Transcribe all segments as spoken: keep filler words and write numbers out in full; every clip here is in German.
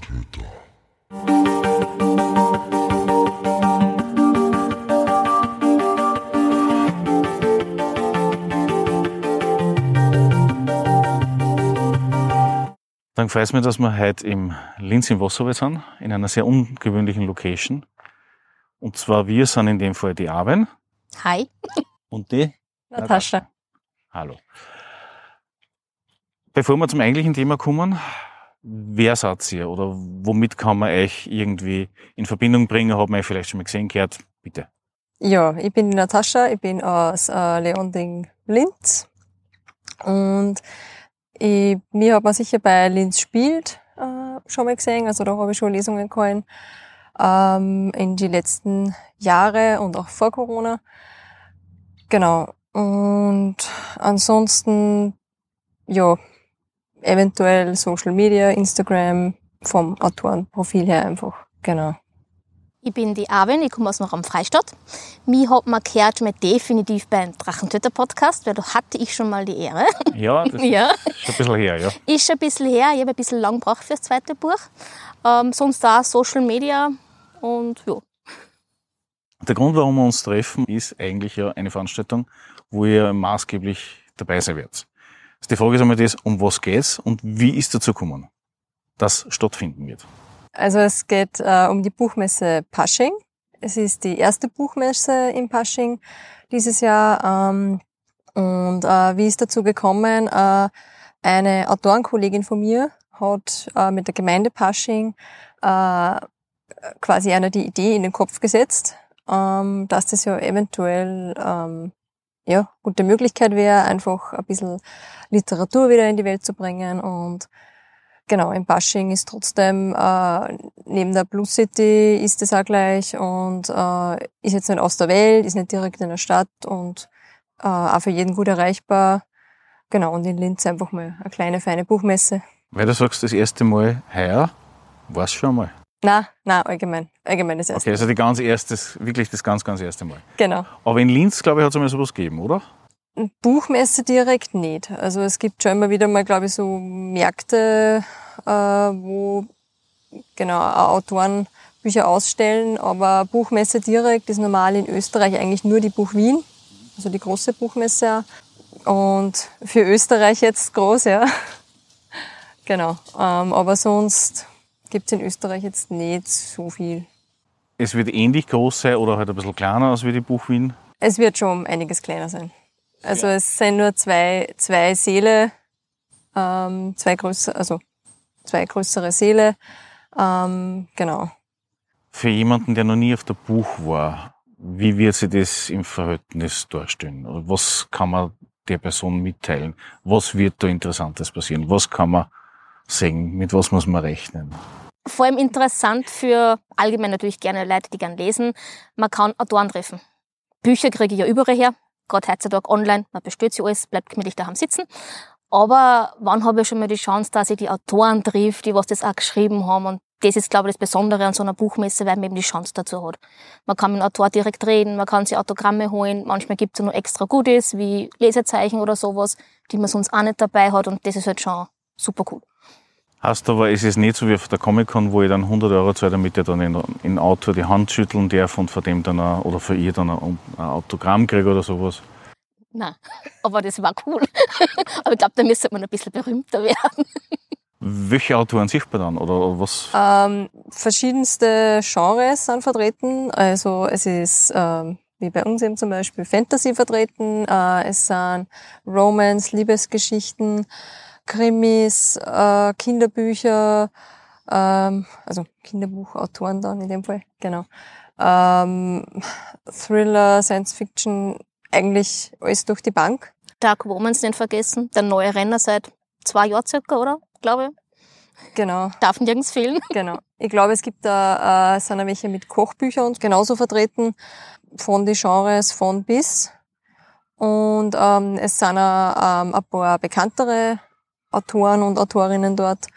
Köter. Dann freut es mich, dass wir heute im Linz im Wasserwald sind, in einer sehr ungewöhnlichen Location. Und zwar wir sind in dem Fall die Arwen. Hi. Und die Natascha. Hallo. Bevor wir zum eigentlichen Thema kommen, wer seid ihr oder womit kann man euch irgendwie in Verbindung bringen? Hat man euch vielleicht schon mal gesehen, gehört? Bitte. Ja, ich bin die Natascha, ich bin aus äh, Leonding, Linz. Und ich, mir hat man sicher bei Linz spielt äh, schon mal gesehen, also da habe ich schon Lesungen gehalten ähm, in die letzten Jahre und auch vor Corona. Genau. Und ansonsten, ja, eventuell Social Media, Instagram, vom Autorenprofil her einfach, genau. Ich bin die Arwen, ich komme aus dem Raum Freistadt. Mich hat man gehört schon mal definitiv beim Drachentöter-Podcast, weil da hatte ich schon mal die Ehre. Ja, das ja. ist schon ein bisschen her, ja. Ist schon ein bisschen her, ich habe ein bisschen lang gebraucht für das zweite Buch. Ähm, sonst auch Social Media und ja. Der Grund, warum wir uns treffen, ist eigentlich ja eine Veranstaltung, wo ihr maßgeblich dabei sein werdet. Die Frage ist einmal das, um was geht's und wie ist dazu gekommen, dass stattfinden wird? Also es geht äh, um die Buchmesse Pasching. Es ist die erste Buchmesse in Pasching dieses Jahr. Ähm, und äh, wie ist dazu gekommen? Äh, eine Autorenkollegin von mir hat äh, mit der Gemeinde Pasching äh, quasi einer die Idee in den Kopf gesetzt, ähm, dass das ja eventuell ähm, ja gute Möglichkeit wäre, einfach ein bisschen Literatur wieder in die Welt zu bringen. Und genau, in Pasching ist trotzdem, äh, neben der Plus City ist es auch gleich und äh, ist jetzt nicht aus der Welt, ist nicht direkt in der Stadt und äh, auch für jeden gut erreichbar. Genau, und in Linz einfach mal eine kleine, feine Buchmesse. Weil du sagst, das erste Mal heuer, war's schon mal? Nein, nein, allgemein. Allgemein das erste Okay, also die ganz erstes, wirklich das ganz, ganz erste Mal. Genau. Aber in Linz, glaube ich, hat es einmal sowas gegeben, oder? Buchmesse direkt nicht. Also es gibt schon immer wieder mal, glaube ich, so Märkte, äh, wo genau Autoren Bücher ausstellen, aber Buchmesse direkt ist normal in Österreich eigentlich nur die Buch Wien, also die große Buchmesse. Und für Österreich jetzt groß, ja. Genau. Ähm, aber sonst gibt's in Österreich jetzt nicht so viel. Es wird ähnlich groß sein oder halt ein bisschen kleiner als wie die Buch Wien? Es wird schon um einiges kleiner sein. Also ja. Es sind nur zwei, zwei Säle, ähm, zwei größere, also zwei größere Säle, ähm, genau. Für jemanden, der noch nie auf der Buch war, wie wird sich das im Verhältnis darstellen? Oder was kann man der Person mitteilen? Was wird da Interessantes passieren? Was kann man sehen? Mit was muss man rechnen? Vor allem interessant für allgemein natürlich gerne Leute, die gerne lesen. Man kann Autoren treffen. Bücher kriege ich ja überall her. Gerade heutzutage online, man bestellt sich alles, bleibt gemütlich daheim sitzen. Aber wann habe ich schon mal die Chance, dass ich die Autoren treffe, die was das auch geschrieben haben? Und das ist, glaube ich, das Besondere an so einer Buchmesse, weil man eben die Chance dazu hat. Man kann mit dem Autor direkt reden, man kann sich Autogramme holen. Manchmal gibt es ja noch extra Goodies, wie Lesezeichen oder sowas, die man sonst auch nicht dabei hat. Und das ist halt schon super cool. Heißt aber, es ist nicht so wie auf der Comic-Con, wo ich dann hundert Euro zahle, damit ich dann in, in Autor die Hand schütteln darf und von dem dann ein, oder für ihr dann ein, ein Autogramm kriege oder sowas. Nein, aber das war cool. Aber ich glaube, da müsste man ein bisschen berühmter werden. Welche Autoren sichtbar dann? Oder was? Ähm, verschiedenste Genres sind vertreten. Also es ist, ähm, wie bei uns eben zum Beispiel, Fantasy vertreten. Äh, es sind Romance, Liebesgeschichten, Krimis, äh, Kinderbücher, ähm, also Kinderbuchautoren dann in dem Fall, genau. Ähm, Thriller, Science Fiction, eigentlich alles durch die Bank. Dark Romance nicht vergessen, der neue Renner seit zwei Jahren circa, oder? Glaube ich. Genau. Darf nirgends fehlen. Genau. Ich glaube, es gibt da, äh, sind auch welche mit Kochbüchern genauso vertreten, von die Genres von bis. Und ähm, es sind auch ähm, ein paar bekanntere Autoren und Autorinnen dort.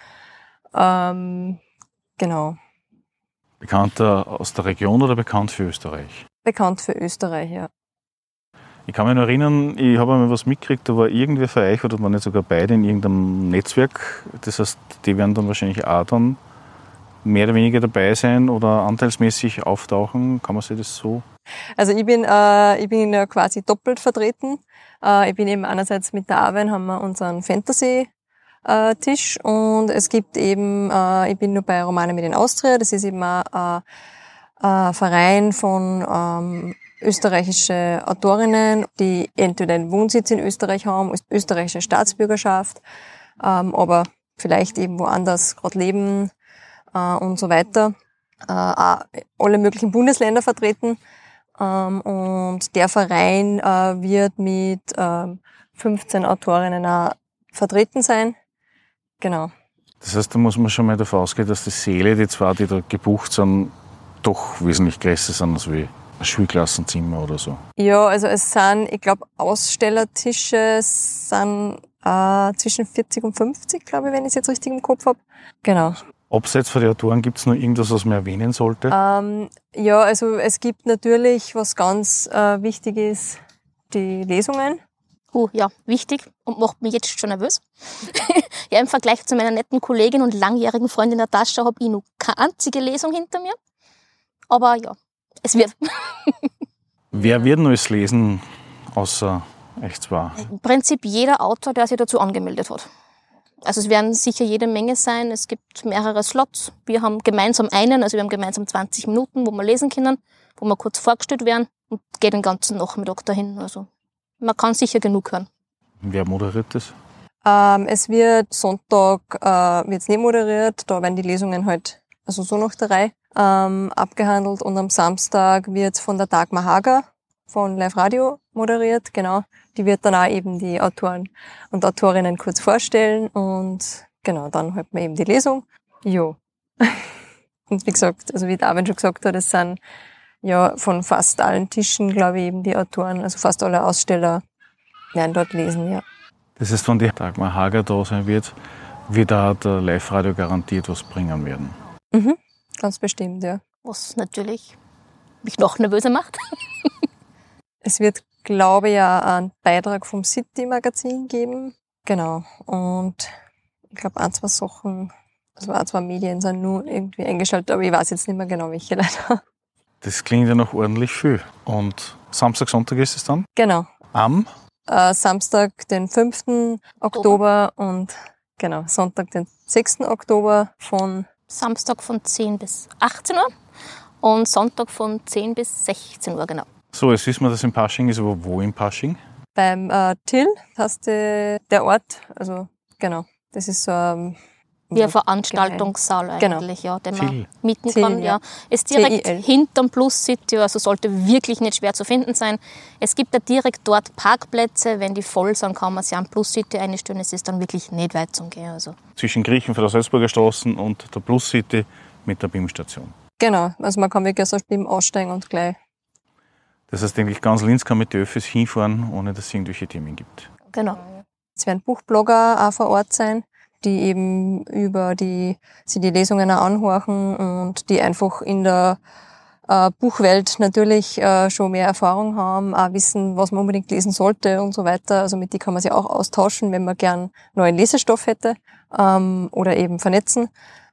Ähm, genau. Bekannter aus der Region oder bekannt für Österreich? Bekannt für Österreich, ja. Ich kann mich noch erinnern, ich habe einmal was mitgekriegt, da war irgendwer für euch, oder waren nicht sogar beide in irgendeinem Netzwerk. Das heißt, die werden dann wahrscheinlich auch dann mehr oder weniger dabei sein oder anteilsmäßig auftauchen? Kann man sich das so? Also ich bin, äh, ich bin ja quasi doppelt vertreten. Äh, ich bin eben einerseits mit der Arwen haben wir unseren Fantasy-Tisch und es gibt eben, äh, ich bin nur bei Romane mit in Austria, das ist eben ein äh, äh, Verein von ähm, österreichische Autorinnen, die entweder einen Wohnsitz in Österreich haben, österreichische Staatsbürgerschaft, ähm, aber vielleicht eben woanders gerade leben äh, und so weiter. Äh, auch alle möglichen Bundesländer vertreten. Ähm, und der Verein äh, wird mit ähm, fünfzehn Autorinnen auch vertreten sein. Genau. Das heißt, da muss man schon mal davon ausgehen, dass die Säle, die zwei, die da gebucht sind, doch wesentlich größer sind als wie ein Schulklassenzimmer oder so. Ja, also es sind, ich glaube, Ausstellertische sind äh, zwischen vierzig und fünfzig, glaube ich, wenn ich es jetzt richtig im Kopf habe. Genau. Abseits von den Autoren gibt es noch irgendwas, was man erwähnen sollte? Ähm, ja, also es gibt natürlich, was ganz äh, wichtig ist, die Lesungen. Uh, ja, wichtig und macht mich jetzt schon nervös. Ja, im Vergleich zu meiner netten Kollegin und langjährigen Freundin Natascha habe ich noch keine einzige Lesung hinter mir. Aber ja, es wird. Wer wird noch alles lesen, außer euch zwei? Im Prinzip jeder Autor, der sich dazu angemeldet hat. Also es werden sicher jede Menge sein. Es gibt mehrere Slots. Wir haben gemeinsam einen, also wir haben gemeinsam zwanzig Minuten, wo wir lesen können, wo wir kurz vorgestellt werden und geht den ganzen Nachmittag dahin. Also man kann sicher genug hören. Wer moderiert das? Ähm, es wird Sonntag äh, wird's nicht moderiert, da werden die Lesungen halt, also so nach der Reihe, ähm, abgehandelt und am Samstag wird's von der Dagmar Hager von Live Radio moderiert, genau. Die wird dann auch eben die Autoren und Autorinnen kurz vorstellen und genau, dann halt man eben die Lesung. Jo. Und wie gesagt, also wie Darwin schon gesagt hat, es sind ja von fast allen Tischen, glaube ich, eben die Autoren, also fast alle Aussteller werden dort lesen, ja. Das heißt, wenn die Dagmar Hager da sein wird, wird auch der Live-Radio garantiert was bringen werden. Mhm, ganz bestimmt, ja. Was natürlich mich noch nervöser macht. Es wird, glaube ich, ja einen Beitrag vom City-Magazin geben. Genau. Und ich glaube, ein, zwei Sachen, also ein, zwei Medien sind nur irgendwie eingeschaltet, aber ich weiß jetzt nicht mehr genau, welche leider. Das klingt ja noch ordentlich viel. Und Samstag, Sonntag ist es dann? Genau. Am? Äh, Samstag, den fünften Oktober und genau, Sonntag, den sechsten Oktober von Samstag von zehn bis achtzehn Uhr und Sonntag von zehn bis sechzehn Uhr, genau. So, jetzt wissen wir, dass in Pasching ist, aber wo in Pasching? beim äh, Till, heißt die, der Ort, also genau, das ist so ein Wie ein Veranstaltungssaal eigentlich, Genau. ja, den Ziel. man mieten Ziel, kann. Ja. ja. Ist direkt T I L. hinterm Plus City, also sollte wirklich nicht schwer zu finden sein. Es gibt ja direkt dort Parkplätze, wenn die voll sind, kann man sich am Plus City einstellen. Es ist dann wirklich nicht weit zum Gehen. Also. Zwischen Griechen von der Salzburger Straße und der Plus City mit der B I M-Station. Genau, also man kann wirklich aus dem aussteigen und gleich. Das heißt, eigentlich ganz Linz kann mit den Öffis hinfahren, ohne dass es irgendwelche Themen gibt. Genau. Es werden Buchblogger auch vor Ort sein, die eben über die, sie die Lesungen auch anhorchen und die einfach in der äh, Buchwelt natürlich äh, schon mehr Erfahrung haben, auch wissen, was man unbedingt lesen sollte und so weiter. Also mit die kann man sich auch austauschen, wenn man gern neuen Lesestoff hätte ähm, oder eben vernetzen.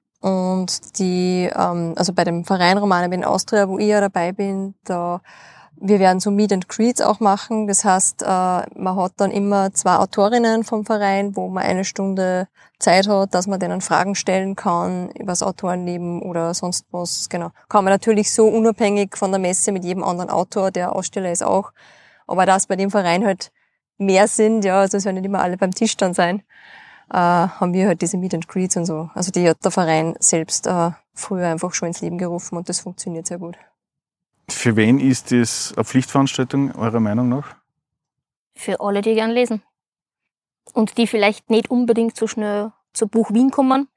Und die, ähm, also bei dem Verein Romane in Austria, wo ich ja dabei bin, da wir werden so Meet and Greets auch machen. Das heißt, äh, man hat dann immer zwei Autorinnen vom Verein, wo man eine Stunde Zeit hat, dass man denen Fragen stellen kann über das Autorenleben oder sonst was. Genau. Kann man natürlich so unabhängig von der Messe mit jedem anderen Autor, der Aussteller ist auch. Aber dass bei dem Verein halt mehr sind, ja, also es werden nicht immer alle beim Tisch dann sein, äh, haben wir halt diese Meet and Greets und so. Also die hat der Verein selbst äh, früher einfach schon ins Leben gerufen und das funktioniert sehr gut. Für wen ist das eine Pflichtveranstaltung, eurer Meinung nach? Für alle, die gern lesen. Und die vielleicht nicht unbedingt so schnell zur Buch Wien kommen.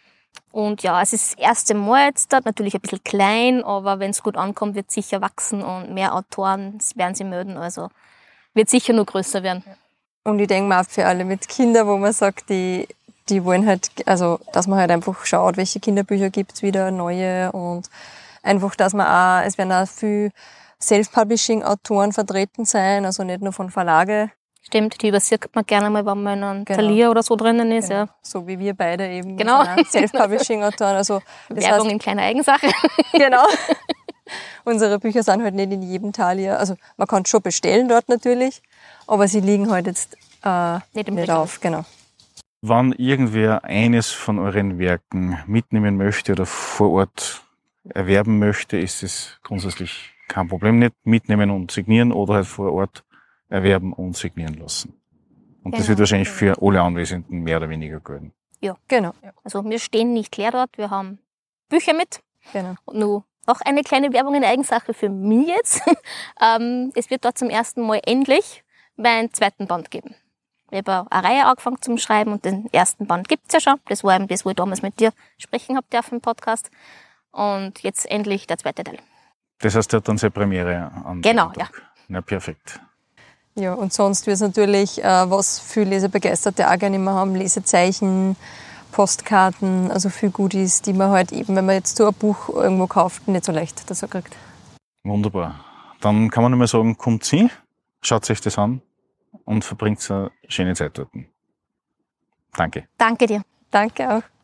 Und ja, es ist das erste Mal jetzt da, natürlich ein bisschen klein, aber wenn es gut ankommt, wird es sicher wachsen und mehr Autoren werden sie melden. Also wird sicher nur größer werden. Und ich denke mal auch für alle mit Kindern, wo man sagt, die, die wollen halt, also dass man halt einfach schaut, welche Kinderbücher gibt's wieder, neue und einfach, dass man auch, es werden auch viel Self-Publishing-Autoren vertreten sein, also nicht nur von Verlage. Stimmt, die übersieht man gerne mal, wenn man in einem Genau. Thalia oder so drinnen ist. Genau. Ja. So wie wir beide eben. Genau. Self-Publishing-Autoren. Also, das Werbung heißt, in kleiner Eigensache. genau. Unsere Bücher sind halt nicht in jedem Thalia. Also man kann schon bestellen dort natürlich, aber sie liegen halt jetzt äh, Nicht im nicht Regal. auf. Genau. Wenn irgendwer eines von euren Werken mitnehmen möchte oder vor Ort erwerben möchte, ist es grundsätzlich kein Problem. Nicht mitnehmen und signieren oder halt vor Ort erwerben und signieren lassen. Und das Genau. wird wahrscheinlich für alle Anwesenden mehr oder weniger gelten. Genau. Also wir stehen nicht leer dort, wir haben Bücher mit. Genau. Und nur auch eine kleine Werbung in Eigensache für mich jetzt. ähm, es wird dort zum ersten Mal endlich meinen zweiten Band geben. Ich habe eine Reihe angefangen zum Schreiben und den ersten Band gibt's ja schon. Das war eben das, wo ich damals mit dir sprechen habe dürfen im Podcast. Und jetzt endlich der zweite Teil. Das heißt, er hat dann seine Premiere an Genau, dem Tag. Na, perfekt. Ja, und sonst wird es natürlich, äh, was viele Lesebegeisterte auch gerne immer haben, Lesezeichen, Postkarten, also viel Goodies, die man halt eben, wenn man jetzt so ein Buch irgendwo kauft, nicht so leicht dazu kriegt. Wunderbar. Dann kann man nur mal sagen, kommt sie, schaut euch das an und verbringt eine schöne Zeit dort. Danke. Danke dir. Danke auch.